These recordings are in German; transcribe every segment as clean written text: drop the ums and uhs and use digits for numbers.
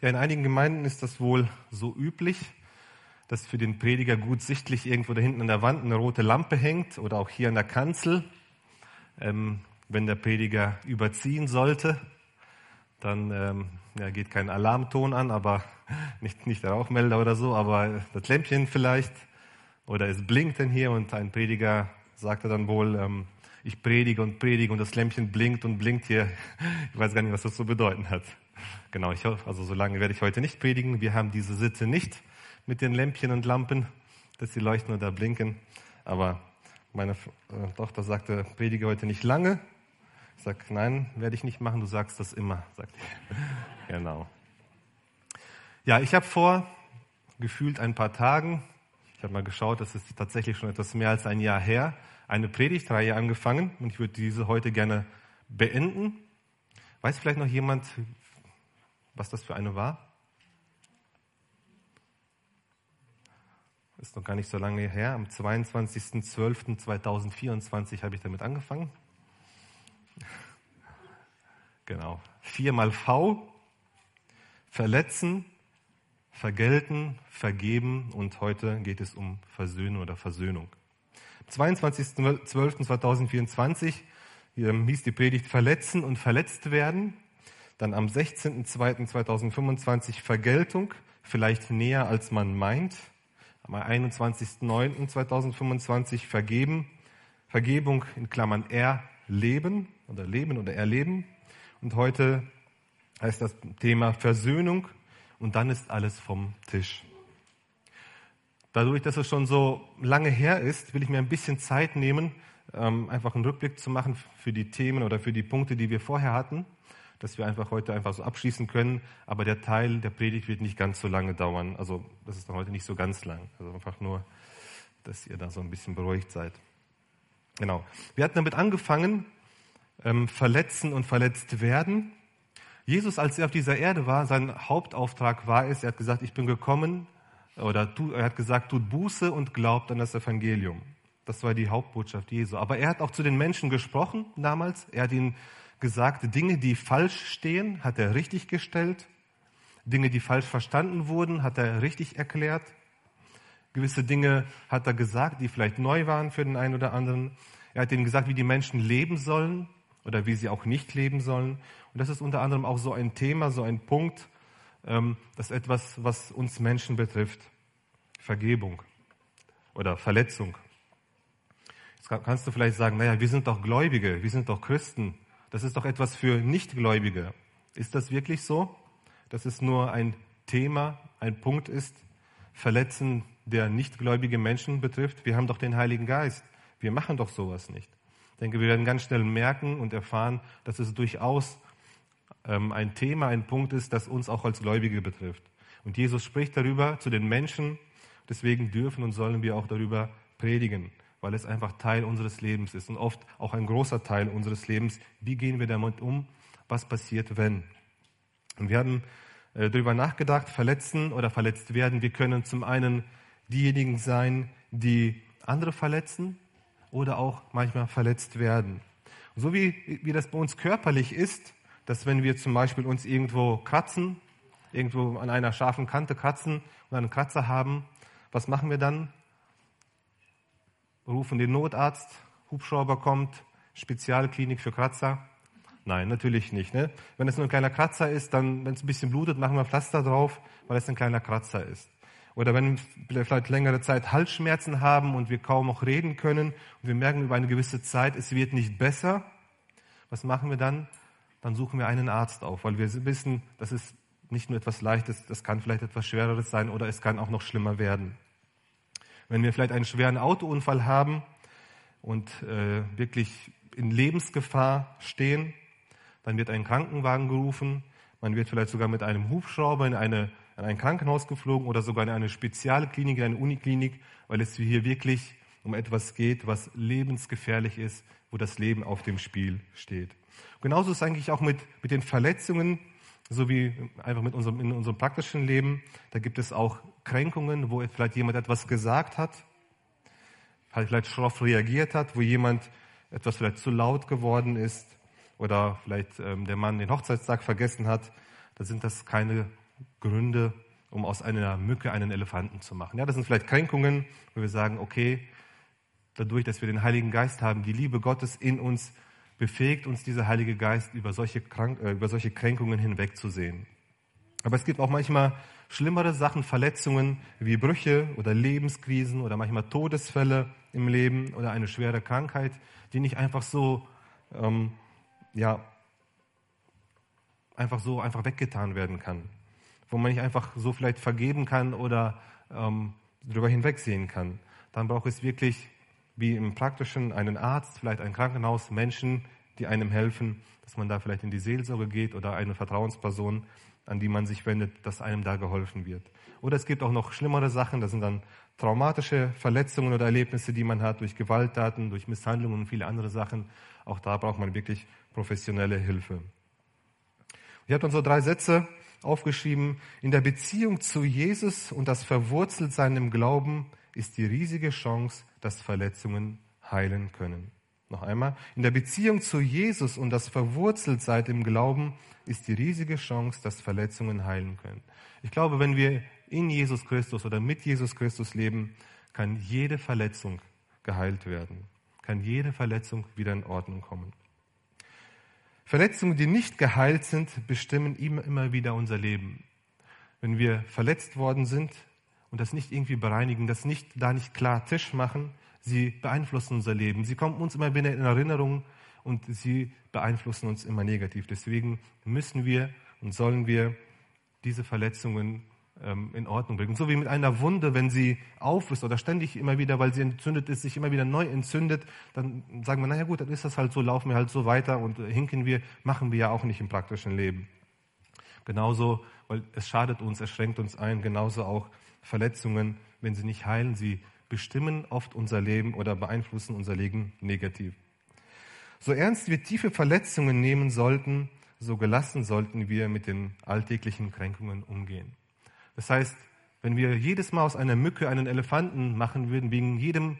Ja, in einigen Gemeinden ist das wohl so üblich, dass für den Prediger gut sichtlich irgendwo da hinten an der Wand eine rote Lampe hängt oder auch hier an der Kanzel. Wenn der Prediger überziehen sollte, dann geht kein Alarmton an, aber nicht der Rauchmelder oder so, aber das Lämpchen vielleicht. Oder es blinkt denn hier und ein Prediger sagte dann wohl, ich predige und das Lämpchen blinkt und blinkt hier. Ich weiß gar nicht, was das so bedeuten hat. Genau, also so lange werde ich heute nicht predigen. Wir haben diese Sitte nicht mit den Lämpchen und Lampen, dass sie leuchten oder blinken. Aber meine Tochter sagte, predige heute nicht lange. Ich sage, nein, werde ich nicht machen, du sagst das immer, sagt sie. Genau. Ja, ich habe vor gefühlt ein paar Tagen, ich habe mal geschaut, das ist tatsächlich schon etwas mehr als ein Jahr her, eine Predigtreihe angefangen und ich würde diese heute gerne beenden. Weiß vielleicht noch jemand, was das für eine war? Ist noch gar nicht so lange her. Am 22.12.2024 habe ich damit angefangen. Genau. 4 mal V. Verletzen, vergelten, vergeben und heute geht es um Versöhnung oder Versöhnung. Am 22.12.2024 hieß die Predigt Verletzen und verletzt werden. Dann am 16.02.2025 Vergeltung, vielleicht näher als man meint. Am 21.09.2025 Vergebung in Klammern erleben oder leben oder erleben. Und heute heißt das Thema Versöhnung und dann ist alles vom Tisch. Dadurch, dass es schon so lange her ist, will ich mir ein bisschen Zeit nehmen, einfach einen Rückblick zu machen für die Themen oder für die Punkte, die wir vorher hatten, dass wir einfach heute einfach so abschließen können. Aber der Teil der Predigt wird nicht ganz so lange dauern. Also das ist dann heute nicht so ganz lang. Also einfach nur, dass ihr da so ein bisschen beruhigt seid. Genau. Wir hatten damit angefangen, verletzen und verletzt werden. Jesus, als er auf dieser Erde war, sein Hauptauftrag war es, er hat gesagt, ich bin gekommen, er hat gesagt, tut Buße und glaubt an das Evangelium. Das war die Hauptbotschaft Jesu. Aber er hat auch zu den Menschen gesprochen damals. Er hat ihnen gesagt, Dinge, die falsch stehen, hat er richtig gestellt. Dinge, die falsch verstanden wurden, hat er richtig erklärt. Gewisse Dinge hat er gesagt, die vielleicht neu waren für den einen oder anderen. Er hat ihnen gesagt, wie die Menschen leben sollen oder wie sie auch nicht leben sollen. Und das ist unter anderem auch so ein Thema, so ein Punkt, das ist etwas, was uns Menschen betrifft. Vergebung oder Verletzung. Jetzt kannst du vielleicht sagen, naja, wir sind doch Gläubige, wir sind doch Christen. Das ist doch etwas für Nichtgläubige. Ist das wirklich so, dass es nur ein Thema, ein Punkt ist, Verletzen der nichtgläubige Menschen betrifft? Wir haben doch den Heiligen Geist. Wir machen doch sowas nicht. Ich denke, wir werden ganz schnell merken und erfahren, dass es durchaus ein Thema, ein Punkt ist, das uns auch als Gläubige betrifft. Und Jesus spricht darüber zu den Menschen. Deswegen dürfen und sollen wir auch darüber predigen, weil es einfach Teil unseres Lebens ist und oft auch ein großer Teil unseres Lebens. Wie gehen wir damit um? Was passiert, wenn? Und wir haben darüber nachgedacht, verletzen oder verletzt werden. Wir können zum einen diejenigen sein, die andere verletzen oder auch manchmal verletzt werden. Und so wie das bei uns körperlich ist, dass wenn wir zum Beispiel uns irgendwo kratzen, irgendwo an einer scharfen Kante kratzen und einen Kratzer haben, was machen wir dann? Rufen den Notarzt, Hubschrauber kommt, Spezialklinik für Kratzer? Nein, natürlich nicht. Ne? Wenn es nur ein kleiner Kratzer ist, dann, wenn es ein bisschen blutet, machen wir Pflaster drauf, weil es ein kleiner Kratzer ist. Oder wenn wir vielleicht längere Zeit Halsschmerzen haben und wir kaum noch reden können und wir merken über eine gewisse Zeit, es wird nicht besser, was machen wir dann? Dann suchen wir einen Arzt auf, weil wir wissen, das ist nicht nur etwas Leichtes, das kann vielleicht etwas Schwereres sein oder es kann auch noch schlimmer werden. Wenn wir vielleicht einen schweren Autounfall haben und wirklich in Lebensgefahr stehen, dann wird ein Krankenwagen gerufen, man wird vielleicht sogar mit einem Hubschrauber in ein Krankenhaus geflogen oder sogar in eine Spezialklinik, in eine Uniklinik, weil es hier wirklich um etwas geht, was lebensgefährlich ist, wo das Leben auf dem Spiel steht. Genauso ist es eigentlich auch mit den Verletzungen, so wie einfach in unserem praktischen Leben. Da gibt es auch Kränkungen, wo vielleicht jemand etwas gesagt hat, vielleicht schroff reagiert hat, wo jemand etwas vielleicht zu laut geworden ist oder vielleicht der Mann den Hochzeitstag vergessen hat. Da sind das keine Gründe, um aus einer Mücke einen Elefanten zu machen. Ja, das sind vielleicht Kränkungen, wo wir sagen, okay, dadurch, dass wir den Heiligen Geist haben, die Liebe Gottes in uns, befähigt uns dieser Heilige Geist, über solche Kränkungen hinwegzusehen. Aber es gibt auch manchmal schlimmere Sachen, Verletzungen wie Brüche oder Lebenskrisen oder manchmal Todesfälle im Leben oder eine schwere Krankheit, die nicht einfach so, einfach weggetan werden kann, wo man nicht einfach so vielleicht vergeben kann oder darüber hinwegsehen kann. Dann braucht es wirklich, wie im Praktischen, einen Arzt, vielleicht ein Krankenhaus, Menschen, die einem helfen, dass man da vielleicht in die Seelsorge geht oder eine Vertrauensperson, an die man sich wendet, dass einem da geholfen wird. Oder es gibt auch noch schlimmere Sachen, das sind dann traumatische Verletzungen oder Erlebnisse, die man hat durch Gewalttaten, durch Misshandlungen und viele andere Sachen. Auch da braucht man wirklich professionelle Hilfe. Ich habe dann so 3 Sätze aufgeschrieben. In der Beziehung zu Jesus und das Verwurzeltsein im Glauben ist die riesige Chance, dass Verletzungen heilen können. Noch einmal. In der Beziehung zu Jesus und das Verwurzeltsein im Glauben ist die riesige Chance, dass Verletzungen heilen können. Ich glaube, wenn wir in Jesus Christus oder mit Jesus Christus leben, kann jede Verletzung geheilt werden. Kann jede Verletzung wieder in Ordnung kommen. Verletzungen, die nicht geheilt sind, bestimmen immer wieder unser Leben. Wenn wir verletzt worden sind und das nicht irgendwie bereinigen, das nicht klar Tisch machen, sie beeinflussen unser Leben. Sie kommen uns immer wieder in Erinnerung und sie beeinflussen uns immer negativ. Deswegen müssen wir und sollen wir diese Verletzungen in Ordnung bringen. So wie mit einer Wunde, wenn sie auf ist oder ständig immer wieder, weil sie entzündet ist, sich immer wieder neu entzündet, dann sagen wir, naja gut, dann ist das halt so, laufen wir halt so weiter und hinken wir, machen wir ja auch nicht im praktischen Leben. Genauso, weil es schadet uns, es schränkt uns ein, genauso auch Verletzungen, wenn sie nicht heilen, sie bestimmen oft unser Leben oder beeinflussen unser Leben negativ. So ernst wir tiefe Verletzungen nehmen sollten, so gelassen sollten wir mit den alltäglichen Kränkungen umgehen. Das heißt, wenn wir jedes Mal aus einer Mücke einen Elefanten machen würden, wegen jedem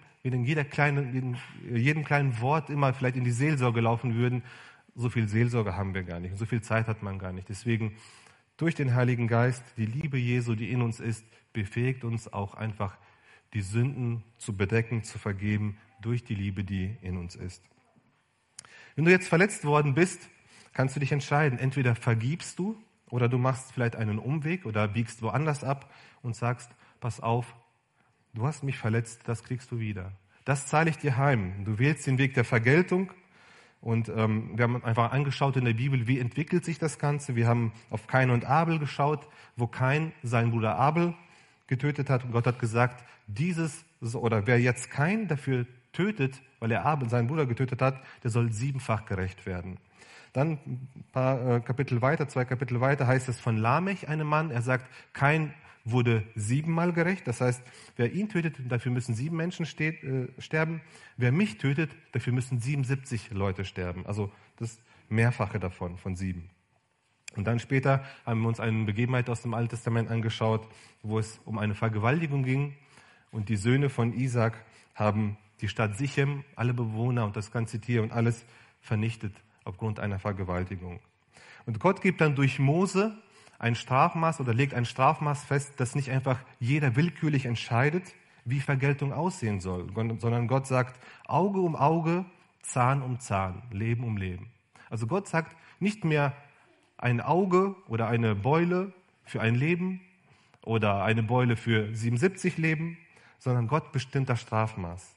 kleinen Wort immer vielleicht in die Seelsorge laufen würden, so viel Seelsorge haben wir gar nicht, so viel Zeit hat man gar nicht. Deswegen durch den Heiligen Geist, die Liebe Jesu, die in uns ist, befähigt uns auch einfach, die Sünden zu bedecken, zu vergeben, durch die Liebe, die in uns ist. Wenn du jetzt verletzt worden bist, kannst du dich entscheiden, entweder vergibst du oder du machst vielleicht einen Umweg oder biegst woanders ab und sagst, pass auf, du hast mich verletzt, das kriegst du wieder. Das zahle ich dir heim. Du wählst den Weg der Vergeltung und wir haben einfach angeschaut in der Bibel, wie entwickelt sich das Ganze. Wir haben auf Kain und Abel geschaut, wo Kain seinen Bruder Abel getötet hat und Gott hat gesagt, wer jetzt Kain dafür tötet, weil er Abel, seinen Bruder, getötet hat, der soll 7-fach gerecht werden. Dann ein paar Kapitel weiter, 2 Kapitel weiter, heißt es von Lamech, einem Mann. Er sagt, Kain wurde 7-mal gerecht. Das heißt, wer ihn tötet, dafür müssen 7 Menschen sterben. Wer mich tötet, dafür müssen 77 Leute sterben. Also das Mehrfache davon, von 7. Und dann später haben wir uns eine Begebenheit aus dem Alten Testament angeschaut, wo es um eine Vergewaltigung ging. Und die Söhne von Isaak haben die Stadt Sichem, alle Bewohner und das ganze Tier und alles vernichtet aufgrund einer Vergewaltigung. Und Gott gibt dann durch Mose ein Strafmaß oder legt ein Strafmaß fest, dass nicht einfach jeder willkürlich entscheidet, wie Vergeltung aussehen soll, sondern Gott sagt, Auge um Auge, Zahn um Zahn, Leben um Leben. Also Gott sagt nicht mehr ein Auge oder eine Beule für ein Leben oder eine Beule für 77 Leben, sondern Gott bestimmt das Strafmaß.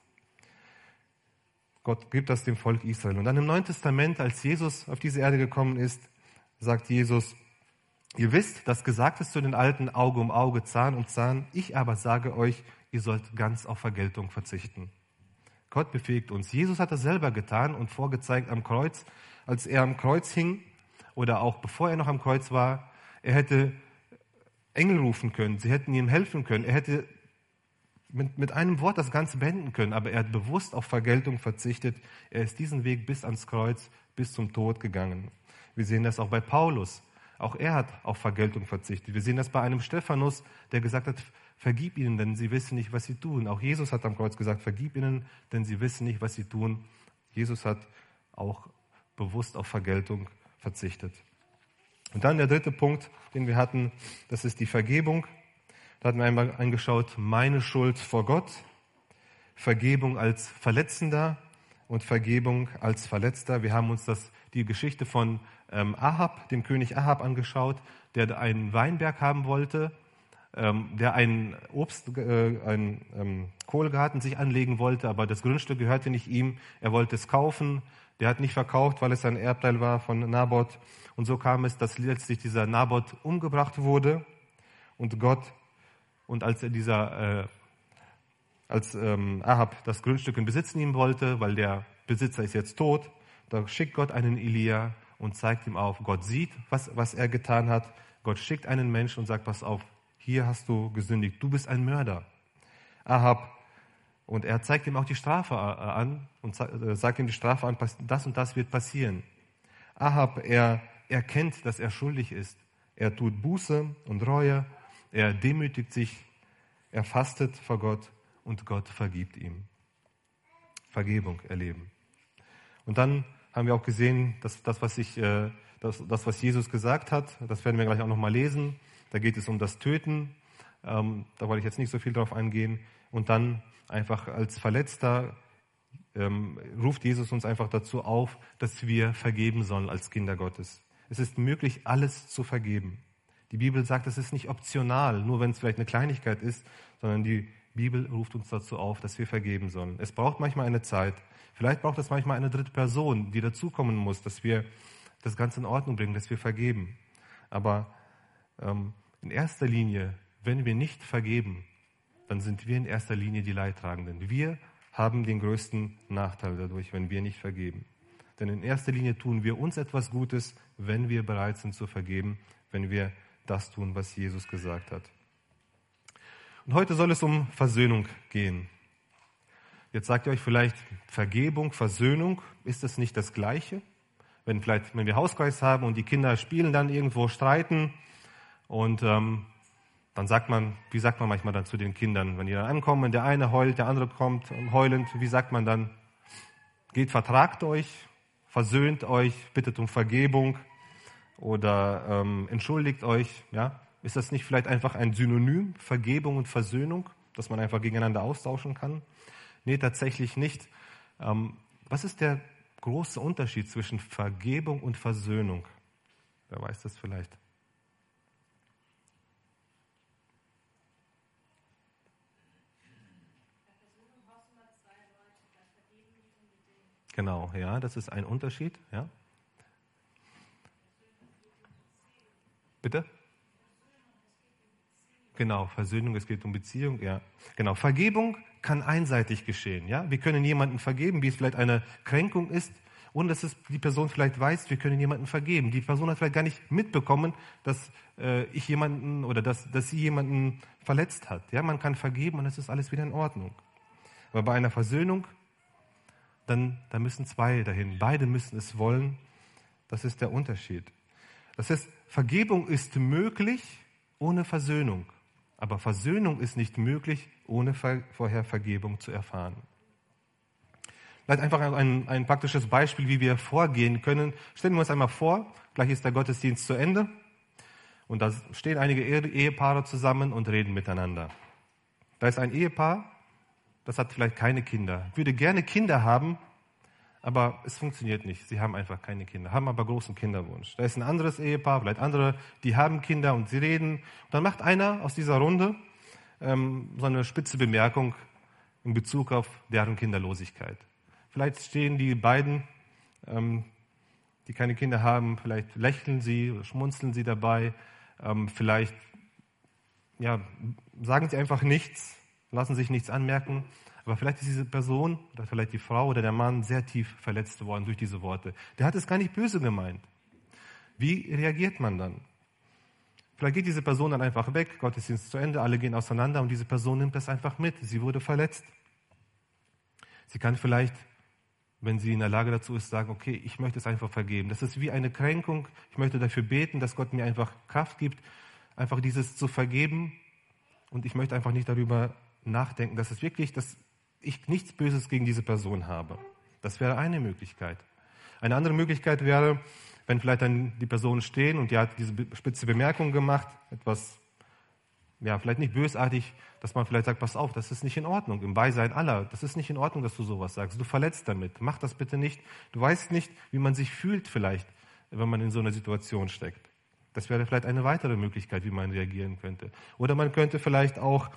Gott gibt das dem Volk Israel. Und dann im Neuen Testament, als Jesus auf diese Erde gekommen ist, sagt Jesus, ihr wisst, dass gesagt ist zu den Alten, Auge um Auge, Zahn um Zahn. Ich aber sage euch, ihr sollt ganz auf Vergeltung verzichten. Gott befähigt uns. Jesus hat das selber getan und vorgezeigt am Kreuz, als er am Kreuz hing oder auch bevor er noch am Kreuz war. Er hätte Engel rufen können, sie hätten ihm helfen können. Er hätte mit einem Wort das Ganze beenden können, aber er hat bewusst auf Vergeltung verzichtet. Er ist diesen Weg bis ans Kreuz, bis zum Tod gegangen. Wir sehen das auch bei Paulus. Auch er hat auf Vergeltung verzichtet. Wir sehen das bei einem Stephanus, der gesagt hat, vergib ihnen, denn sie wissen nicht, was sie tun. Auch Jesus hat am Kreuz gesagt, vergib ihnen, denn sie wissen nicht, was sie tun. Jesus hat auch bewusst auf Vergeltung verzichtet. Und dann der dritte Punkt, den wir hatten, das ist die Vergebung. Da hatten wir einmal angeschaut, meine Schuld vor Gott, Vergebung als Verletzender und Vergebung als Verletzter. Wir haben uns die Geschichte von Ahab, dem König Ahab, angeschaut, der einen Weinberg haben wollte, der einen Kohlgarten sich anlegen wollte, aber das Grundstück gehörte nicht ihm. Er wollte es kaufen. Der hat nicht verkauft, weil es ein Erbteil war von Naboth. Und so kam es, dass letztlich dieser Naboth umgebracht wurde. Und als Ahab das Grundstück in Besitz nehmen wollte, weil der Besitzer ist jetzt tot, da schickt Gott einen Elia und zeigt ihm auf. Gott sieht, was er getan hat. Gott schickt einen Menschen und sagt, pass auf, hier hast du gesündigt, du bist ein Mörder. Ahab, und er zeigt ihm auch die Strafe an und sagt ihm die Strafe an, das und das wird passieren. Ahab, er erkennt, dass er schuldig ist. Er tut Buße und Reue, er demütigt sich, er fastet vor Gott und Gott vergibt ihm. Vergebung erleben. Und dann haben wir auch gesehen, dass das, was Jesus gesagt hat, das werden wir gleich auch nochmal lesen. Da geht es um das Töten. Da wollte ich jetzt nicht so viel drauf eingehen. Und dann einfach als Verletzter ruft Jesus uns einfach dazu auf, dass wir vergeben sollen als Kinder Gottes. Es ist möglich, alles zu vergeben. Die Bibel sagt, es ist nicht optional, nur wenn es vielleicht eine Kleinigkeit ist, sondern die Bibel ruft uns dazu auf, dass wir vergeben sollen. Es braucht manchmal eine Zeit. Vielleicht braucht es manchmal eine dritte Person, die dazukommen muss, dass wir das Ganze in Ordnung bringen, dass wir vergeben. Aber in erster Linie, wenn wir nicht vergeben, dann sind wir in erster Linie die Leidtragenden. Wir haben den größten Nachteil dadurch, wenn wir nicht vergeben. Denn in erster Linie tun wir uns etwas Gutes, wenn wir bereit sind zu vergeben, wenn wir das tun, was Jesus gesagt hat. Und heute soll es um Versöhnung gehen. Jetzt sagt ihr euch vielleicht, Vergebung, Versöhnung, ist das nicht das Gleiche? Wenn wir Hauskreis haben und die Kinder spielen dann irgendwo, streiten und dann sagt man manchmal dann zu den Kindern, wenn die dann ankommen, der eine heult, der andere kommt heulend, wie sagt man dann? Geht, vertragt euch, versöhnt euch, bittet um Vergebung oder entschuldigt euch. Ja? Ist das nicht vielleicht einfach ein Synonym, Vergebung und Versöhnung, dass man einfach gegeneinander austauschen kann? Nee, tatsächlich nicht. Was ist der große Unterschied zwischen Vergebung und Versöhnung? Wer weiß das vielleicht? Genau, ja, das ist ein Unterschied. Ja. Bitte? Genau, Versöhnung, es geht um Beziehung, ja. Genau, Vergebung kann einseitig geschehen, ja. Wir können jemanden vergeben, wie es vielleicht eine Kränkung ist, ohne dass es die Person vielleicht weiß, wir können jemanden vergeben. Die Person hat vielleicht gar nicht mitbekommen, dass ich jemanden oder dass sie jemanden verletzt hat. Ja, man kann vergeben und es ist alles wieder in Ordnung. Aber bei einer Versöhnung, da müssen zwei dahin. Beide müssen es wollen. Das ist der Unterschied. Das heißt, Vergebung ist möglich ohne Versöhnung. Aber Versöhnung ist nicht möglich, ohne vorher Vergebung zu erfahren. Vielleicht einfach ein praktisches Beispiel, wie wir vorgehen können. Stellen wir uns einmal vor, gleich ist der Gottesdienst zu Ende und da stehen einige Ehepaare zusammen und reden miteinander. Da ist ein Ehepaar, das hat vielleicht keine Kinder, würde gerne Kinder haben, aber es funktioniert nicht. Sie haben einfach keine Kinder, haben aber großen Kinderwunsch. Da ist ein anderes Ehepaar, vielleicht andere, die haben Kinder und sie reden. Und dann macht einer aus dieser Runde so eine spitze Bemerkung in Bezug auf deren Kinderlosigkeit. Vielleicht stehen die beiden, die keine Kinder haben, vielleicht lächeln sie oder schmunzeln sie dabei, vielleicht sagen sie einfach nichts, lassen sich nichts anmerken. Aber vielleicht ist diese Person oder vielleicht die Frau oder der Mann sehr tief verletzt worden durch diese Worte. Der hat es gar nicht böse gemeint. Wie reagiert man dann? Vielleicht geht diese Person dann einfach weg, Gottesdienst ist zu Ende, alle gehen auseinander und diese Person nimmt das einfach mit. Sie wurde verletzt. Sie kann vielleicht, wenn sie in der Lage dazu ist, sagen, okay, ich möchte es einfach vergeben. Das ist wie eine Kränkung. Ich möchte dafür beten, dass Gott mir einfach Kraft gibt, einfach dieses zu vergeben. Und ich möchte einfach nicht darüber nachdenken, dass ich nichts Böses gegen diese Person habe. Das wäre eine Möglichkeit. Eine andere Möglichkeit wäre, wenn vielleicht dann die Personen stehen und die hat diese spitze Bemerkung gemacht, etwas, ja, vielleicht nicht bösartig, dass man vielleicht sagt, pass auf, das ist nicht in Ordnung, im Beisein aller, das ist nicht in Ordnung, dass du sowas sagst, du verletzt damit, mach das bitte nicht. Du weißt nicht, wie man sich fühlt vielleicht, wenn man in so einer Situation steckt. Das wäre vielleicht eine weitere Möglichkeit, wie man reagieren könnte. Oder man könnte vielleicht auch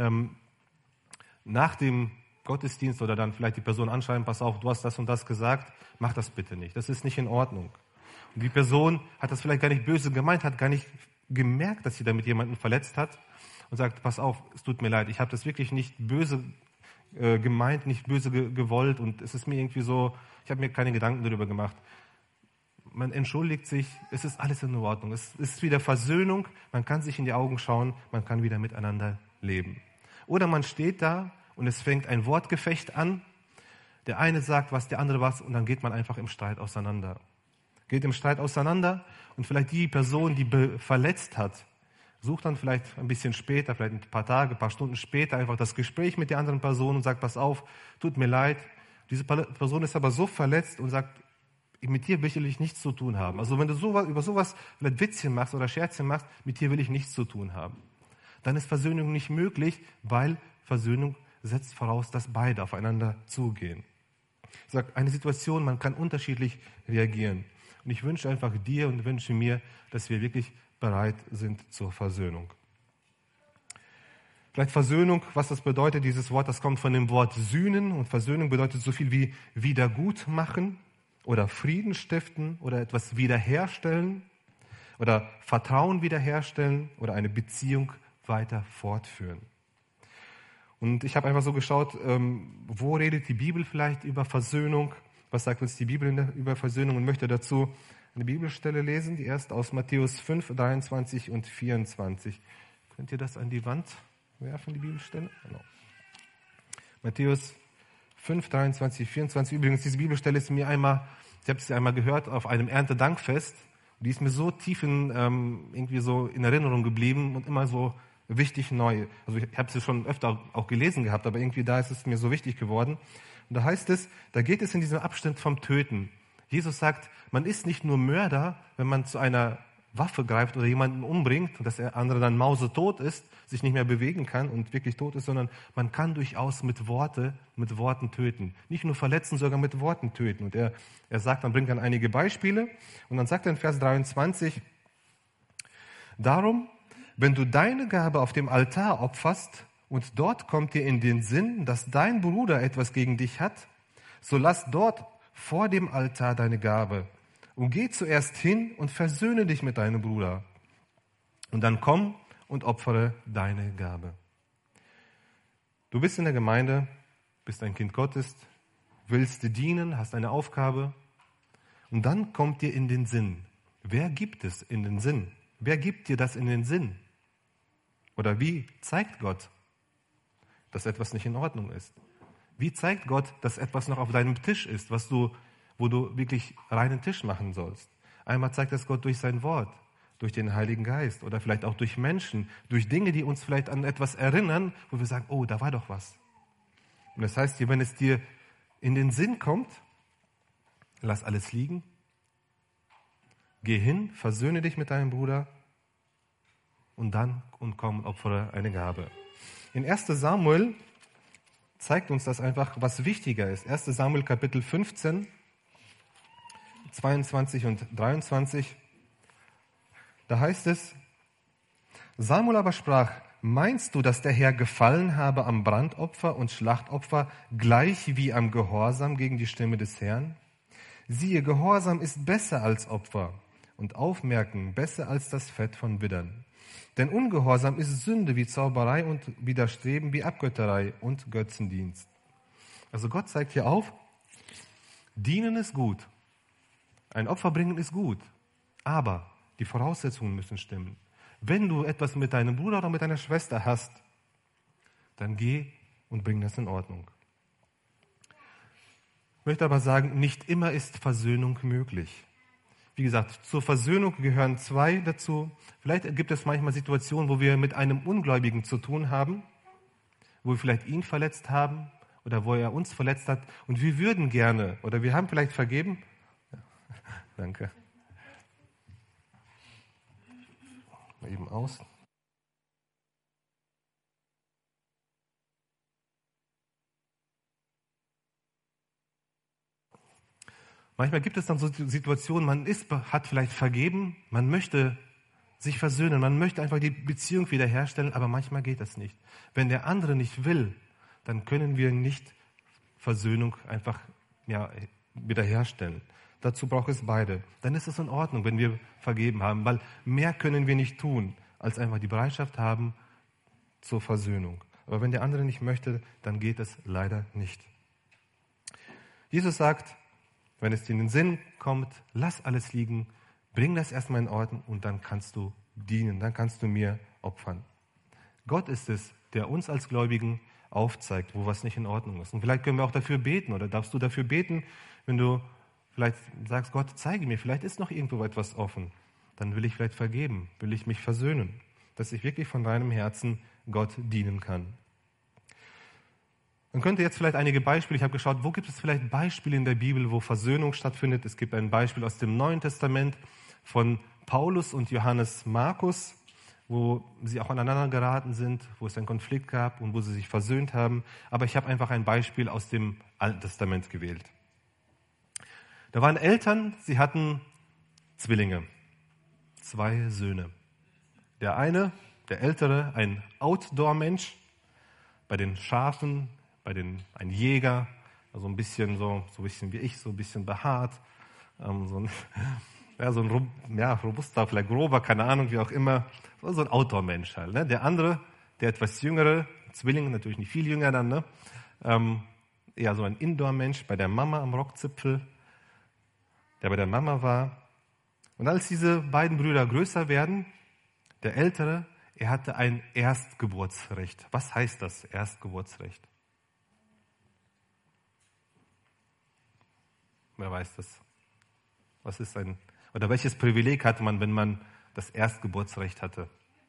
nach dem Gottesdienst oder dann vielleicht die Person anschreiben, pass auf, du hast das und das gesagt, mach das bitte nicht, das ist nicht in Ordnung. Und die Person hat das vielleicht gar nicht böse gemeint, hat gar nicht gemerkt, dass sie damit jemanden verletzt hat und sagt, pass auf, es tut mir leid, ich habe das wirklich nicht böse gemeint, nicht böse gewollt und es ist mir irgendwie so, ich habe mir keine Gedanken darüber gemacht. Man entschuldigt sich, es ist alles in Ordnung, es ist wieder Versöhnung, man kann sich in die Augen schauen, man kann wieder miteinander leben. Oder man steht da und es fängt ein Wortgefecht an, der eine sagt was, der andere was und dann geht man einfach im Streit auseinander. Geht im Streit auseinander und vielleicht die Person, die verletzt hat, sucht dann vielleicht ein bisschen später, vielleicht ein paar Tage, ein paar Stunden später einfach das Gespräch mit der anderen Person und sagt, pass auf, tut mir leid. Diese Person ist aber so verletzt und sagt, mit dir will ich nichts zu tun haben. Also wenn du über sowas vielleicht Witzchen machst oder Scherzchen machst, mit dir will ich nichts zu tun haben. Dann ist Versöhnung nicht möglich, weil Versöhnung setzt voraus, dass beide aufeinander zugehen. Ich sage, eine Situation, man kann unterschiedlich reagieren. Und ich wünsche einfach dir und wünsche mir, dass wir wirklich bereit sind zur Versöhnung. Vielleicht Versöhnung, was das bedeutet, dieses Wort, das kommt von dem Wort sühnen. Und Versöhnung bedeutet so viel wie Wiedergutmachen oder Frieden stiften oder etwas wiederherstellen oder Vertrauen wiederherstellen oder eine Beziehung weiter fortführen. Und ich habe einfach so geschaut, wo redet die Bibel vielleicht über Versöhnung? Was sagt uns die Bibel über Versöhnung? Und möchte dazu eine Bibelstelle lesen, die erst aus Matthäus 5, 23 und 24. Könnt ihr das an die Wand werfen, die Bibelstelle? Genau. Matthäus 5, 23, 24. Übrigens, diese Bibelstelle ist mir ich habe sie einmal gehört auf einem Erntedankfest. Die ist mir so tief irgendwie so in Erinnerung geblieben und immer so wichtig neu. Also ich habe sie schon öfter auch gelesen gehabt, aber irgendwie da ist es mir so wichtig geworden. Und da heißt es, da geht es in diesem Abschnitt vom Töten. Jesus sagt, man ist nicht nur Mörder, wenn man zu einer Waffe greift oder jemanden umbringt und dass der andere dann mausetot ist, sich nicht mehr bewegen kann und wirklich tot ist, sondern man kann durchaus mit Worten töten. Nicht nur verletzen, sogar mit Worten töten. Und er sagt, bringt dann einige Beispiele und dann sagt er in Vers 23, darum, wenn du deine Gabe auf dem Altar opferst und dort kommt dir in den Sinn, dass dein Bruder etwas gegen dich hat, so lass dort vor dem Altar deine Gabe und geh zuerst hin und versöhne dich mit deinem Bruder. Und dann komm und opfere deine Gabe. Du bist in der Gemeinde, bist ein Kind Gottes, willst dir dienen, hast eine Aufgabe und dann kommt dir in den Sinn. Wer gibt es in den Sinn? Wer gibt dir das in den Sinn? Oder wie zeigt Gott, dass etwas nicht in Ordnung ist? Wie zeigt Gott, dass etwas noch auf deinem Tisch ist, wo du wirklich reinen Tisch machen sollst? Einmal zeigt das Gott durch sein Wort, durch den Heiligen Geist oder vielleicht auch durch Menschen, durch Dinge, die uns vielleicht an etwas erinnern, wo wir sagen, oh, da war doch was. Und das heißt, wenn es dir in den Sinn kommt, lass alles liegen, geh hin, versöhne dich mit deinem Bruder und komm und opfere eine Gabe. In 1. Samuel zeigt uns das einfach, was wichtiger ist. 1. Samuel Kapitel 15, 22 und 23. Da heißt es, Samuel aber sprach, meinst du, dass der Herr gefallen habe am Brandopfer und Schlachtopfer, gleich wie am Gehorsam gegen die Stimme des Herrn? Siehe, Gehorsam ist besser als Opfer und Aufmerken besser als das Fett von Widdern. Denn Ungehorsam ist Sünde wie Zauberei und Widerstreben wie Abgötterei und Götzendienst. Also Gott zeigt hier auf, dienen ist gut, ein Opfer bringen ist gut, aber die Voraussetzungen müssen stimmen. Wenn du etwas mit deinem Bruder oder mit deiner Schwester hast, dann geh und bring das in Ordnung. Ich möchte aber sagen, nicht immer ist Versöhnung möglich. Wie gesagt, zur Versöhnung gehören zwei dazu. Vielleicht gibt es manchmal Situationen, wo wir mit einem Ungläubigen zu tun haben, wo wir vielleicht ihn verletzt haben oder wo er uns verletzt hat und wir würden gerne oder wir haben vielleicht vergeben. Ja, danke. Mal eben aus. Manchmal gibt es dann so Situationen, hat vielleicht vergeben, man möchte sich versöhnen, man möchte einfach die Beziehung wiederherstellen, aber manchmal geht das nicht. Wenn der andere nicht will, dann können wir nicht Versöhnung einfach wiederherstellen. Dazu braucht es beide. Dann ist es in Ordnung, wenn wir vergeben haben, weil mehr können wir nicht tun, als einfach die Bereitschaft haben zur Versöhnung. Aber wenn der andere nicht möchte, dann geht es leider nicht. Jesus sagt, wenn es dir in den Sinn kommt, lass alles liegen, bring das erstmal in Ordnung und dann kannst du dienen, dann kannst du mir opfern. Gott ist es, der uns als Gläubigen aufzeigt, wo was nicht in Ordnung ist. Und vielleicht können wir auch dafür beten oder darfst du dafür beten, wenn du vielleicht sagst, Gott, zeige mir, vielleicht ist noch irgendwo etwas offen. Dann will ich vielleicht vergeben, will ich mich versöhnen, dass ich wirklich von reinem Herzen Gott dienen kann. Man könnte jetzt vielleicht einige Beispiele, ich habe geschaut, wo gibt es vielleicht Beispiele in der Bibel, wo Versöhnung stattfindet. Es gibt ein Beispiel aus dem Neuen Testament von Paulus und Johannes Markus, wo sie auch aneinander geraten sind, wo es einen Konflikt gab und wo sie sich versöhnt haben. Aber ich habe einfach ein Beispiel aus dem Alten Testament gewählt. Da waren Eltern, sie hatten Zwillinge, 2 Söhne. Der eine, der Ältere, ein Outdoor-Mensch, bei den Schafen, ein Jäger, also ein bisschen wie ich, so ein bisschen behaart, so ein robuster, vielleicht grober, keine Ahnung, wie auch immer, so ein Outdoor-Mensch halt. Ne? Der andere, der etwas jüngere, Zwilling, natürlich nicht viel jünger dann, ne? Eher so ein Indoor-Mensch, bei der Mama am Rockzipfel, der bei der Mama war. Und als diese beiden Brüder größer werden, der Ältere, er hatte ein Erstgeburtsrecht. Was heißt das, Erstgeburtsrecht? Wer weiß das? Welches Privileg hatte man, wenn man das Erstgeburtsrecht hatte?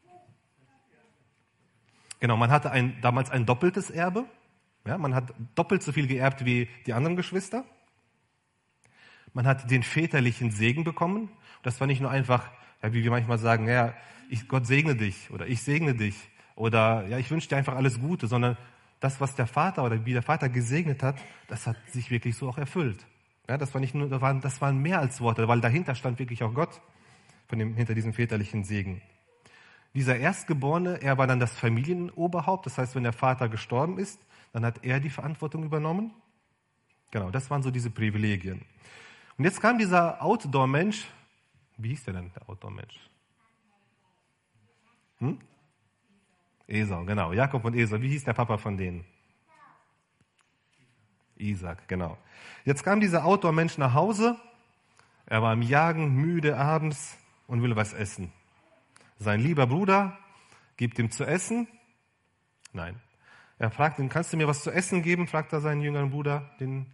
Genau, man hatte damals ein doppeltes Erbe. Ja, man hat doppelt so viel geerbt wie die anderen Geschwister. Man hat den väterlichen Segen bekommen. Das war nicht nur einfach, wie wir manchmal sagen, Gott segne dich oder ich segne dich oder ich wünsche dir einfach alles Gute, sondern das, was der Vater oder wie der Vater gesegnet hat, das hat sich wirklich so auch erfüllt. Ja, das waren mehr als Worte, weil dahinter stand wirklich auch Gott hinter diesem väterlichen Segen. Dieser Erstgeborene, er war dann das Familienoberhaupt, das heißt, wenn der Vater gestorben ist, dann hat er die Verantwortung übernommen. Genau, das waren so diese Privilegien. Und jetzt kam dieser Outdoor-Mensch, wie hieß der denn, der Outdoor-Mensch? Esau, genau, Jakob und Esau. Wie hieß der Papa von denen? Isaac, genau. Jetzt kam dieser Outdoor-Mensch nach Hause, er war im Jagen, müde abends und will was essen. Sein lieber Bruder gibt ihm zu essen. Nein. Er fragt ihn, kannst du mir was zu essen geben? Fragt er seinen jüngeren Bruder, den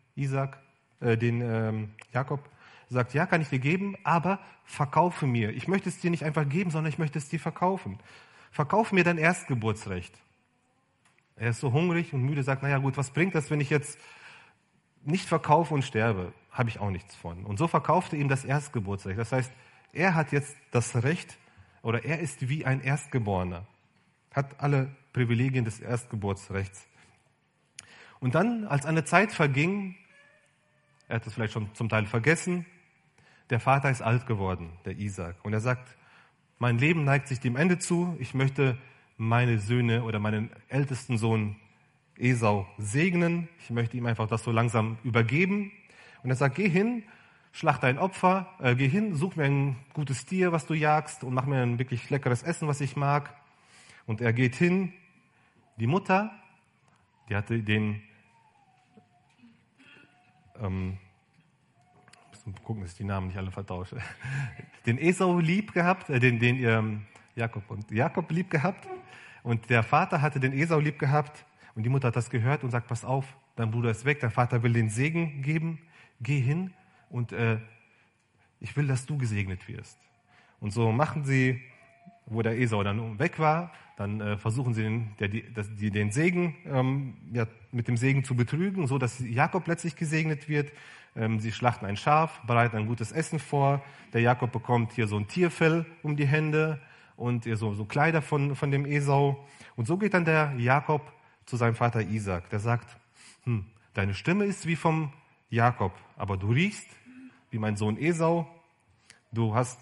Jakob. Er sagt, ja, kann ich dir geben, aber verkaufe mir. Ich möchte es dir nicht einfach geben, sondern ich möchte es dir verkaufen. Verkauf mir dein Erstgeburtsrecht. Er ist so hungrig und müde, sagt, gut, was bringt das, wenn ich jetzt nicht verkaufe und sterbe? Habe ich auch nichts von. Und so verkaufte ihm das Erstgeburtsrecht. Das heißt, er hat jetzt das Recht, oder er ist wie ein Erstgeborener, hat alle Privilegien des Erstgeburtsrechts. Und dann, als eine Zeit verging, er hat es vielleicht schon zum Teil vergessen, der Vater ist alt geworden, der Isaac. Und er sagt, mein Leben neigt sich dem Ende zu, ich möchte meine Söhne oder meinen ältesten Sohn Esau segnen, ich möchte ihm einfach das so langsam übergeben. Und er sagt, geh hin, schlachte ein Opfer, geh hin, such mir ein gutes Tier, was du jagst und mach mir ein wirklich leckeres Essen, was ich mag. Und er geht hin, die Mutter, die hatte den, gucken, dass ich die Namen nicht alle vertausche, den Esau lieb gehabt, Jakob lieb gehabt und der Vater hatte den Esau lieb gehabt und die Mutter hat das gehört und sagt, pass auf, dein Bruder ist weg, dein Vater will den Segen geben, geh hin und ich will, dass du gesegnet wirst. Und so machen sie, wo der Esau dann weg war, dann versuchen sie den Segen mit dem Segen zu betrügen, so dass Jakob letztlich gesegnet wird. Sie schlachten ein Schaf, bereiten ein gutes Essen vor. Der Jakob bekommt hier so ein Tierfell um die Hände und so Kleider von dem Esau. Und so geht dann der Jakob zu seinem Vater Isaac. Der sagt, deine Stimme ist wie vom Jakob, aber du riechst wie mein Sohn Esau. Du hast,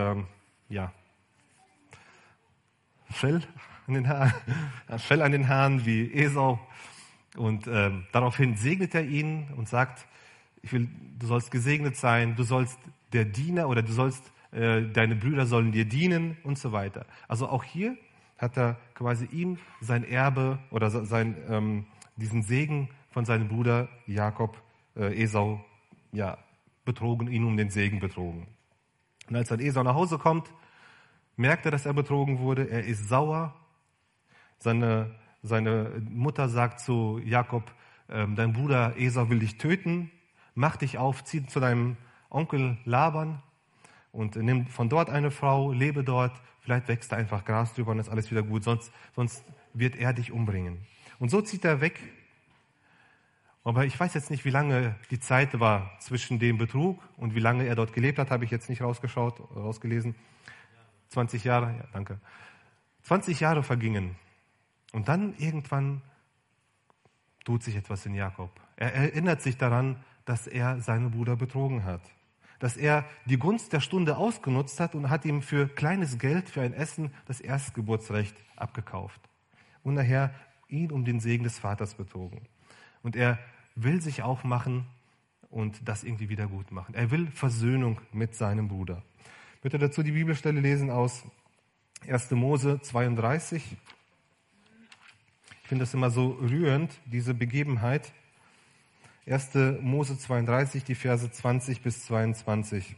Fell an den Haaren wie Esau. Und daraufhin segnet er ihn und sagt, du sollst gesegnet sein, du sollst der Diener oder deine Brüder sollen dir dienen und so weiter. Also auch hier hat er quasi ihm sein Erbe oder diesen Segen von seinem Bruder Jakob, Esau, betrogen, ihn um den Segen betrogen. Und als dann Esau nach Hause kommt, merkt er, dass er betrogen wurde. Er ist sauer. Seine Mutter sagt zu Jakob, dein Bruder Esau will dich töten. Mach dich auf, zieh zu deinem Onkel Laban und nimm von dort eine Frau, lebe dort. Vielleicht wächst da einfach Gras drüber und ist alles wieder gut. Sonst wird er dich umbringen. Und so zieht er weg. Aber ich weiß jetzt nicht, wie lange die Zeit war zwischen dem Betrug und wie lange er dort gelebt hat, habe ich jetzt nicht rausgelesen. 20 Jahre, ja, danke. 20 Jahre vergingen. Und dann irgendwann tut sich etwas in Jakob. Er erinnert sich daran, dass er seinen Bruder betrogen hat. Dass er die Gunst der Stunde ausgenutzt hat und hat ihm für kleines Geld, für ein Essen, das Erstgeburtsrecht abgekauft. Und nachher ihn um den Segen des Vaters betrogen. Und er will sich aufmachen und das irgendwie wieder gut machen. Er will Versöhnung mit seinem Bruder. Ich möchte dazu die Bibelstelle lesen aus 1. Mose 32. Ich finde das immer so rührend, diese Begebenheit. 1. Mose 32, die Verse 20 bis 22.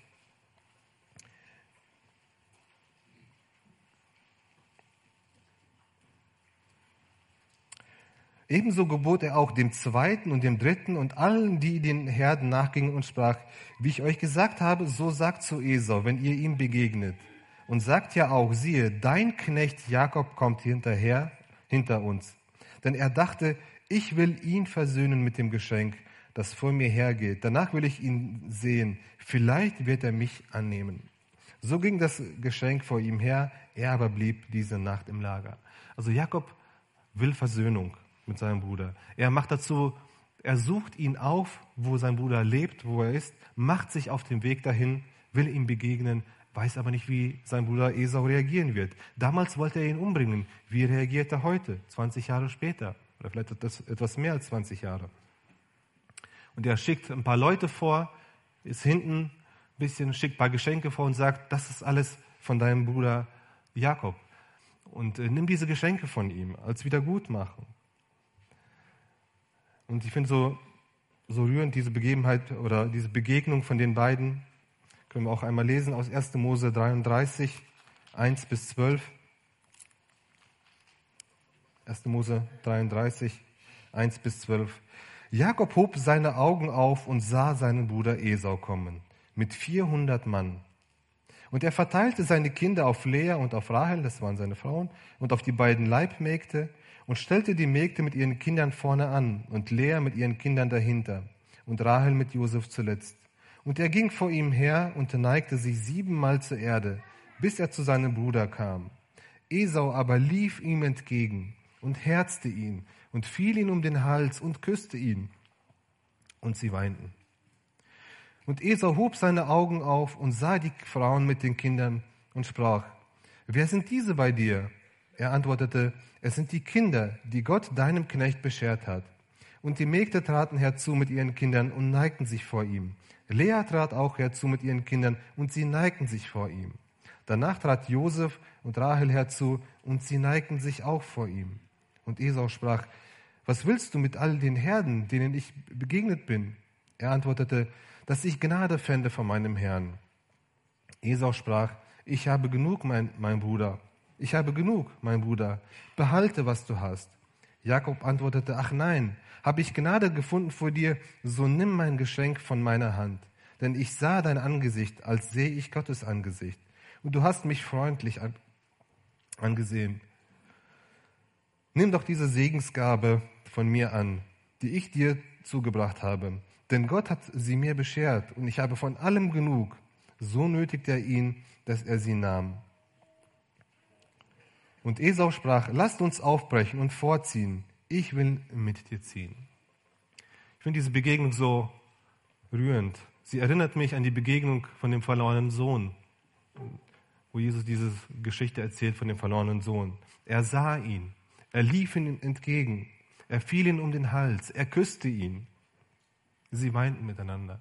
Ebenso gebot er auch dem zweiten und dem dritten und allen, die den Herden nachgingen und sprach, wie ich euch gesagt habe, so sagt zu Esau, wenn ihr ihm begegnet. Und sagt ja auch, siehe, dein Knecht Jakob kommt hinter uns. Denn er dachte, ich will ihn versöhnen mit dem Geschenk, das vor mir hergeht. Danach will ich ihn sehen. Vielleicht wird er mich annehmen. So ging das Geschenk vor ihm her. Er aber blieb diese Nacht im Lager. Also Jakob will Versöhnung mit seinem Bruder. Er sucht ihn auf, wo sein Bruder lebt, wo er ist, macht sich auf den Weg dahin, will ihm begegnen, weiß aber nicht, wie sein Bruder Esau reagieren wird. Damals wollte er ihn umbringen. Wie reagiert er heute, 20 Jahre später? Oder vielleicht etwas mehr als 20 Jahre. Und er schickt ein paar Leute vor, ist hinten ein bisschen, schickt ein paar Geschenke vor und sagt, das ist alles von deinem Bruder Jakob. Und nimm diese Geschenke von ihm als Wiedergutmachung. Und ich finde so rührend diese Begebenheit oder diese Begegnung von den beiden. Können wir auch einmal lesen aus 1. Mose 33, 1 bis 12. 1. Mose 33, 1 bis 12. Jakob hob seine Augen auf und sah seinen Bruder Esau kommen, mit 400 Mann. Und er verteilte seine Kinder auf Lea und auf Rahel, das waren seine Frauen, und auf die beiden Leibmägde und stellte die Mägde mit ihren Kindern vorne an und Lea mit ihren Kindern dahinter und Rahel mit Josef zuletzt. Und er ging vor ihm her und neigte sich 7-mal zur Erde, bis er zu seinem Bruder kam. Esau aber lief ihm entgegen und herzte ihn und fiel ihn um den Hals und küsste ihn. Und sie weinten. Und Esau hob seine Augen auf und sah die Frauen mit den Kindern und sprach, wer sind diese bei dir? Er antwortete, es sind die Kinder, die Gott deinem Knecht beschert hat. Und die Mägde traten herzu mit ihren Kindern und neigten sich vor ihm. Lea trat auch herzu mit ihren Kindern und sie neigten sich vor ihm. Danach trat Josef und Rahel herzu und sie neigten sich auch vor ihm. Und Esau sprach, was willst du mit all den Herden, denen ich begegnet bin? Er antwortete, dass ich Gnade fände von meinem Herrn. Esau sprach, ich habe genug, mein Bruder. Ich habe genug, mein Bruder. Behalte, was du hast. Jakob antwortete, ach nein, habe ich Gnade gefunden vor dir, so nimm mein Geschenk von meiner Hand. Denn ich sah dein Angesicht, als sehe ich Gottes Angesicht. Und du hast mich freundlich angesehen. Nimm doch diese Segensgabe von mir an, die ich dir zugebracht habe. Denn Gott hat sie mir beschert und ich habe von allem genug. So nötigte er ihn, dass er sie nahm. Und Esau sprach, lasst uns aufbrechen und vorziehen. Ich will mit dir ziehen. Ich finde diese Begegnung so rührend. Sie erinnert mich an die Begegnung von dem verlorenen Sohn, wo Jesus diese Geschichte erzählt von dem verlorenen Sohn. Er sah ihn, er lief ihm entgegen, er fiel ihm um den Hals, er küsste ihn. Sie weinten miteinander.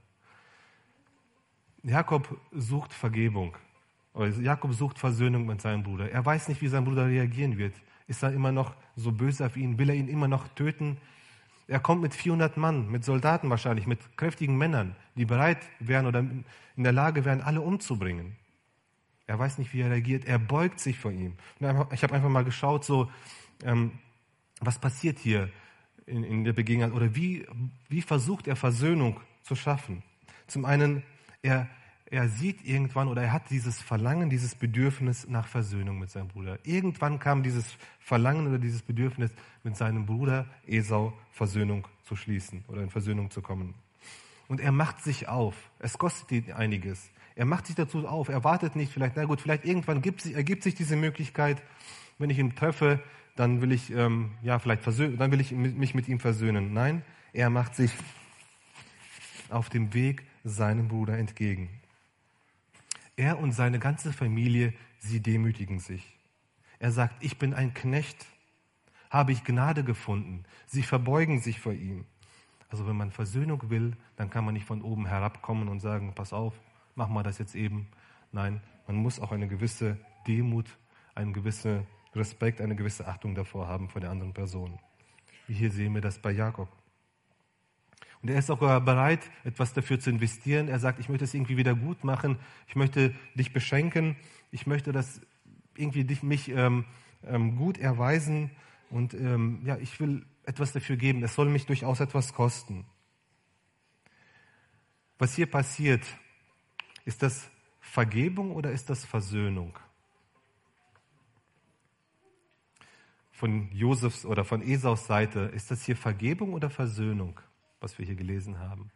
Jakob sucht Vergebung, oder Jakob sucht Versöhnung mit seinem Bruder. Er weiß nicht, wie sein Bruder reagieren wird. Ist er immer noch so böse auf ihn? Will er ihn immer noch töten? Er kommt mit 400 Mann, mit Soldaten wahrscheinlich, mit kräftigen Männern, die bereit wären oder in der Lage wären, alle umzubringen. Er weiß nicht, wie er reagiert. Er beugt sich vor ihm. Ich habe einfach mal geschaut, was passiert hier in der Begegnung oder wie versucht er Versöhnung zu schaffen. Zum einen, er sieht irgendwann oder er hat dieses Verlangen, dieses Bedürfnis nach Versöhnung mit seinem Bruder. Irgendwann kam dieses Verlangen oder dieses Bedürfnis, mit seinem Bruder Esau Versöhnung zu schließen oder in Versöhnung zu kommen. Und er macht sich auf. Es kostet ihn einiges. Er macht sich dazu auf. Er wartet nicht vielleicht irgendwann ergibt sich diese Möglichkeit, wenn ich ihn treffe, dann will ich dann will ich mich mit ihm versöhnen. Nein, er macht sich auf dem Weg seinem Bruder entgegen. Er und seine ganze Familie, sie demütigen sich. Er sagt, ich bin ein Knecht, habe ich Gnade gefunden. Sie verbeugen sich vor ihm. Also wenn man Versöhnung will, dann kann man nicht von oben herabkommen und sagen, pass auf, mach mal das jetzt eben. Nein, man muss auch eine gewisse Demut, einen gewissen Respekt, eine gewisse Achtung davor haben vor der anderen Person. Wie hier sehen wir das bei Jakob. Und er ist auch bereit, etwas dafür zu investieren. Er sagt, ich möchte es irgendwie wieder gut machen. Ich möchte dich beschenken. Ich möchte das irgendwie mich gut erweisen. Und ich will etwas dafür geben. Es soll mich durchaus etwas kosten. Was hier passiert, ist das Vergebung oder ist das Versöhnung? Von Josefs oder von Esaus Seite, ist das hier Vergebung oder Versöhnung, was wir hier gelesen haben?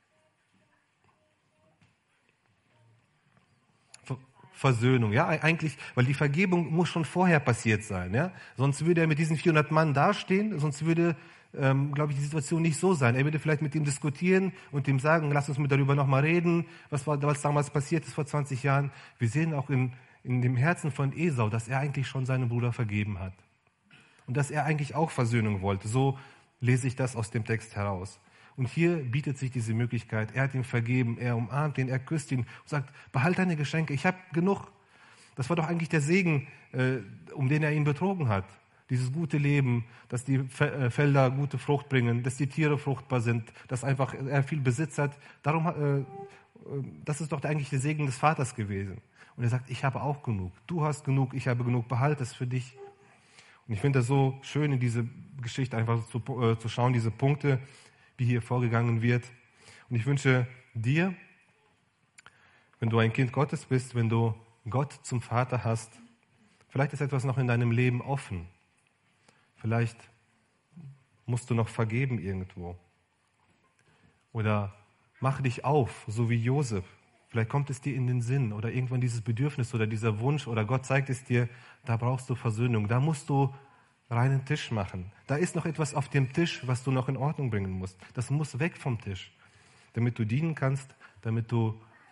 Versöhnung, ja, eigentlich, weil die Vergebung muss schon vorher passiert sein, ja. Sonst würde er mit diesen 400 Mann dastehen, sonst würde, glaube ich, die Situation nicht so sein. Er würde vielleicht mit ihm diskutieren und ihm sagen, lass uns darüber nochmal reden, was damals passiert ist vor 20 Jahren. Wir sehen auch in dem Herzen von Esau, dass er eigentlich schon seinem Bruder vergeben hat. Und dass er eigentlich auch Versöhnung wollte. So lese ich das aus dem Text heraus. Und hier bietet sich diese Möglichkeit. Er hat ihm vergeben, er umarmt ihn, er küsst ihn und sagt, behalt deine Geschenke, ich habe genug. Das war doch eigentlich der Segen, um den er ihn betrogen hat. Dieses gute Leben, dass die Felder gute Frucht bringen, dass die Tiere fruchtbar sind, dass einfach er viel Besitz hat. Das ist doch eigentlich der Segen des Vaters gewesen. Und er sagt, ich habe auch genug. Du hast genug, ich habe genug, behalte es für dich. Und ich finde das so schön, in diese Geschichte einfach zu schauen, diese Punkte, wie hier vorgegangen wird. Und ich wünsche dir, wenn du ein Kind Gottes bist, wenn du Gott zum Vater hast, vielleicht ist etwas noch in deinem Leben offen. Vielleicht musst du noch vergeben irgendwo. Oder mach dich auf, so wie Josef. Vielleicht kommt es dir in den Sinn oder irgendwann dieses Bedürfnis oder dieser Wunsch oder Gott zeigt es dir, da brauchst du Versöhnung, da musst du reinen Tisch machen. Da ist noch etwas auf dem Tisch, was du noch in Ordnung bringen musst. Das muss weg vom Tisch, damit du dienen kannst, damit du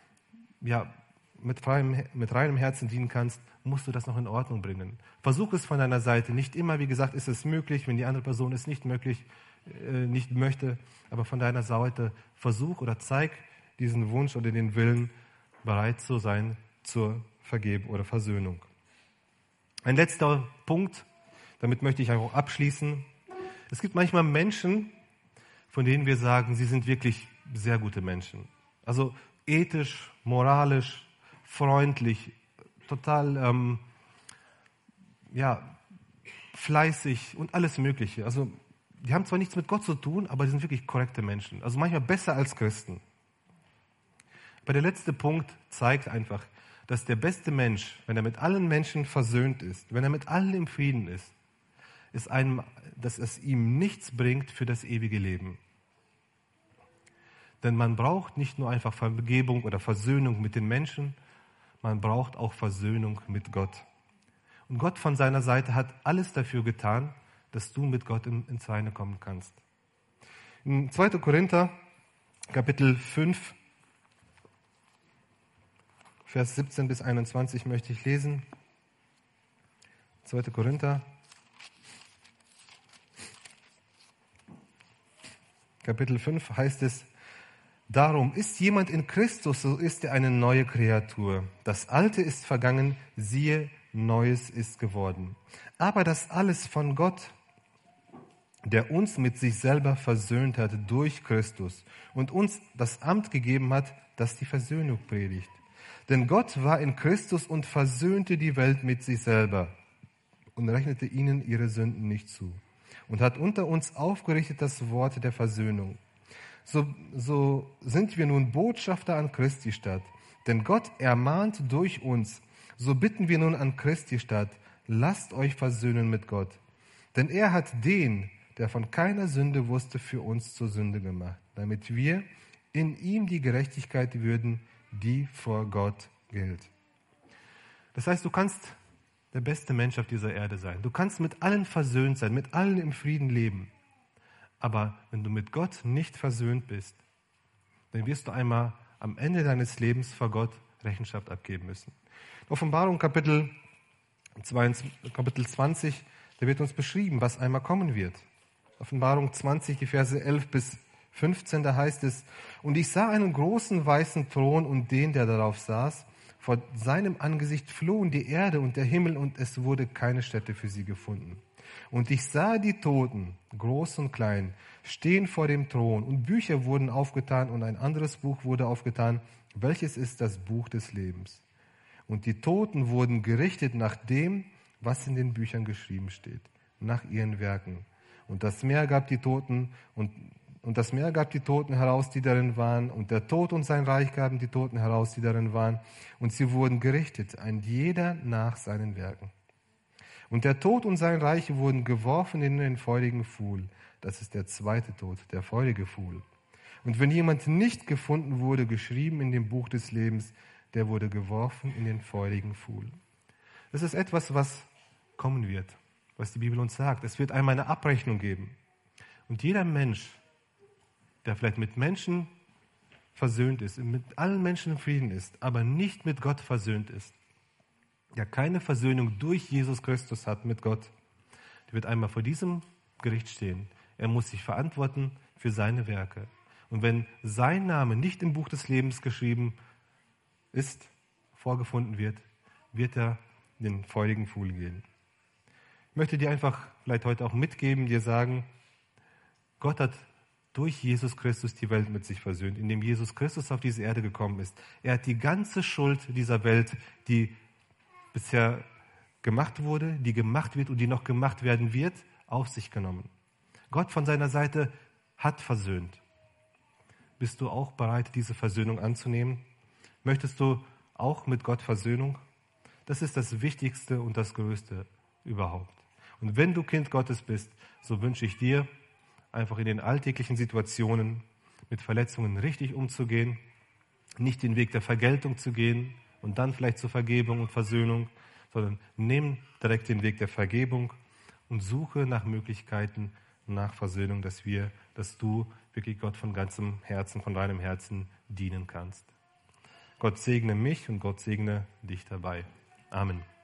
mit reinem Herzen dienen kannst, musst du das noch in Ordnung bringen. Versuch es von deiner Seite. Nicht immer, wie gesagt, ist es möglich, wenn die andere Person es nicht möchte, aber von deiner Seite versuch oder zeig diesen Wunsch oder den Willen, bereit zu sein zur Vergebung oder Versöhnung. Ein letzter Punkt, damit möchte ich auch abschließen. Es gibt manchmal Menschen, von denen wir sagen, sie sind wirklich sehr gute Menschen. Also ethisch, moralisch, freundlich, total fleißig und alles Mögliche. Also die haben zwar nichts mit Gott zu tun, aber die sind wirklich korrekte Menschen. Also manchmal besser als Christen. Aber der letzte Punkt zeigt einfach, dass der beste Mensch, wenn er mit allen Menschen versöhnt ist, wenn er mit allen im Frieden ist, dass es ihm nichts bringt für das ewige Leben. Denn man braucht nicht nur einfach Vergebung oder Versöhnung mit den Menschen, man braucht auch Versöhnung mit Gott. Und Gott von seiner Seite hat alles dafür getan, dass du mit Gott ins Reine kommen kannst. In 2. Korinther, Kapitel 5, Vers 17 bis 21 möchte ich lesen. 2. Korinther, Kapitel 5 heißt es: Darum ist jemand in Christus, so ist er eine neue Kreatur. Das Alte ist vergangen, siehe, Neues ist geworden. Aber das alles von Gott, der uns mit sich selber versöhnt hat durch Christus und uns das Amt gegeben hat, das die Versöhnung predigt. Denn Gott war in Christus und versöhnte die Welt mit sich selber und rechnete ihnen ihre Sünden nicht zu und hat unter uns aufgerichtet das Wort der Versöhnung. So sind wir nun Botschafter an Christi statt. Denn Gott ermahnt durch uns. So bitten wir nun an Christi statt: Lasst euch versöhnen mit Gott. Denn er hat den, der von keiner Sünde wusste, für uns zur Sünde gemacht, damit wir in ihm die Gerechtigkeit würden, die vor Gott gilt. Das heißt, du kannst der beste Mensch auf dieser Erde sein. Du kannst mit allen versöhnt sein, mit allen im Frieden leben. Aber wenn du mit Gott nicht versöhnt bist, dann wirst du einmal am Ende deines Lebens vor Gott Rechenschaft abgeben müssen. Offenbarung Kapitel 20, da wird uns beschrieben, was einmal kommen wird. Offenbarung 20, die Verse 11 bis 15, da heißt es: Und ich sah einen großen weißen Thron und den, der darauf saß. Vor seinem Angesicht flohen die Erde und der Himmel, und es wurde keine Stätte für sie gefunden. Und ich sah die Toten, groß und klein, stehen vor dem Thron, und Bücher wurden aufgetan, und ein anderes Buch wurde aufgetan, welches ist das Buch des Lebens. Und die Toten wurden gerichtet nach dem, was in den Büchern geschrieben steht, nach ihren Werken. Und das Meer gab die Toten heraus, die darin waren, und der Tod und sein Reich gaben die Toten heraus, die darin waren, und sie wurden gerichtet, ein jeder nach seinen Werken. Und der Tod und sein Reich wurden geworfen in den feurigen Pfuhl. Das ist der zweite Tod, der feurige Pfuhl. Und wenn jemand nicht gefunden wurde, geschrieben in dem Buch des Lebens, der wurde geworfen in den feurigen Pfuhl. Das ist etwas, was kommen wird, was die Bibel uns sagt. Es wird einmal eine Abrechnung geben. Und jeder Mensch, der vielleicht mit Menschen versöhnt ist, mit allen Menschen im Frieden ist, aber nicht mit Gott versöhnt ist, der keine Versöhnung durch Jesus Christus hat mit Gott, der wird einmal vor diesem Gericht stehen. Er muss sich verantworten für seine Werke. Und wenn sein Name nicht im Buch des Lebens geschrieben ist, vorgefunden wird, wird er in den feurigen Pfuhl gehen. Ich möchte dir einfach vielleicht heute auch mitgeben, dir sagen, Gott hat durch Jesus Christus die Welt mit sich versöhnt, indem Jesus Christus auf diese Erde gekommen ist. Er hat die ganze Schuld dieser Welt, die bisher gemacht wurde, die gemacht wird und die noch gemacht werden wird, auf sich genommen. Gott von seiner Seite hat versöhnt. Bist du auch bereit, diese Versöhnung anzunehmen? Möchtest du auch mit Gott Versöhnung? Das ist das Wichtigste und das Größte überhaupt. Und wenn du Kind Gottes bist, so wünsche ich dir, einfach in den alltäglichen Situationen mit Verletzungen richtig umzugehen, nicht den Weg der Vergeltung zu gehen und dann vielleicht zur Vergebung und Versöhnung, sondern nimm direkt den Weg der Vergebung und suche nach Möglichkeiten, nach Versöhnung, dass du wirklich Gott von ganzem Herzen, von deinem Herzen dienen kannst. Gott segne mich und Gott segne dich dabei. Amen.